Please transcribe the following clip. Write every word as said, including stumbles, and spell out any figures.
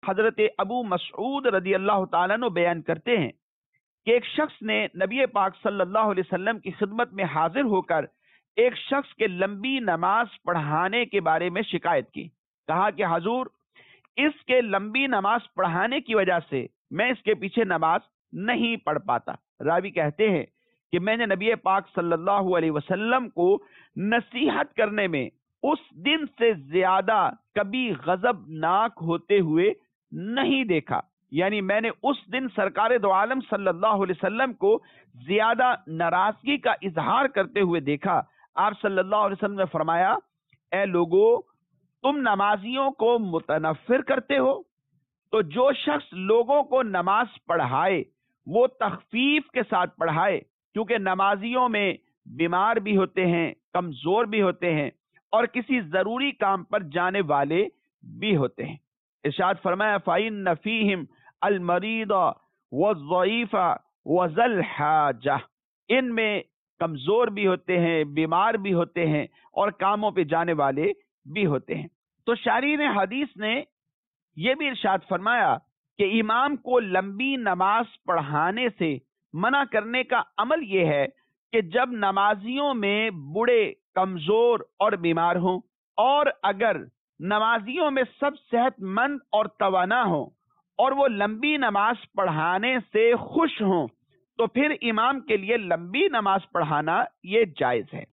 حضرت ابو مسعود رضی اللہ تعالیٰ عنہ بیان کرتے ہیں کہ ایک شخص نے نبی پاک صلی اللہ علیہ وسلم کی خدمت میں حاضر ہو کر ایک شخص کے لمبی نماز پڑھانے کے بارے میں شکایت کی. کہا کہ حضور، اس کے لمبی نماز پڑھانے کی وجہ سے میں اس کے پیچھے نماز نہیں پڑھ پاتا. راوی کہتے ہیں کہ میں نے نبی پاک صلی اللہ علیہ وسلم کو نصیحت کرنے میں اس دن سے زیادہ کبھی غضبناک ہوتے ہوئے نہیں دیکھا. یعنی میں نے اس دن سرکار دو عالم صلی اللہ علیہ وسلم کو زیادہ ناراضگی کا اظہار کرتے ہوئے دیکھا. آپ صلی اللہ علیہ وسلم نے فرمایا، اے لوگو، تم نمازیوں کو متنفر کرتے ہو، تو جو شخص لوگوں کو نماز پڑھائے وہ تخفیف کے ساتھ پڑھائے، کیونکہ نمازیوں میں بیمار بھی ہوتے ہیں، کمزور بھی ہوتے ہیں، اور کسی ضروری کام پر جانے والے بھی ہوتے ہیں. ارشاد فرمایا، فَإِنَّ فِيهِمْ الْمَرِيضَ وَالضَّعِيفَ وَذَا الْحَاجَةِ، ان میں کمزور بھی ہوتے ہیں، بیمار بھی ہوتے ہیں، اور کاموں پہ جانے والے بھی ہوتے ہیں. تو شارحین حدیث نے یہ بھی ارشاد فرمایا کہ امام کو لمبی نماز پڑھانے سے منع کرنے کا عمل یہ ہے کہ جب نمازیوں میں بوڑھے، کمزور اور بیمار ہوں، اور اگر نمازیوں میں سب صحت مند اور توانا ہوں اور وہ لمبی نماز پڑھانے سے خوش ہوں، تو پھر امام کے لیے لمبی نماز پڑھانا یہ جائز ہے.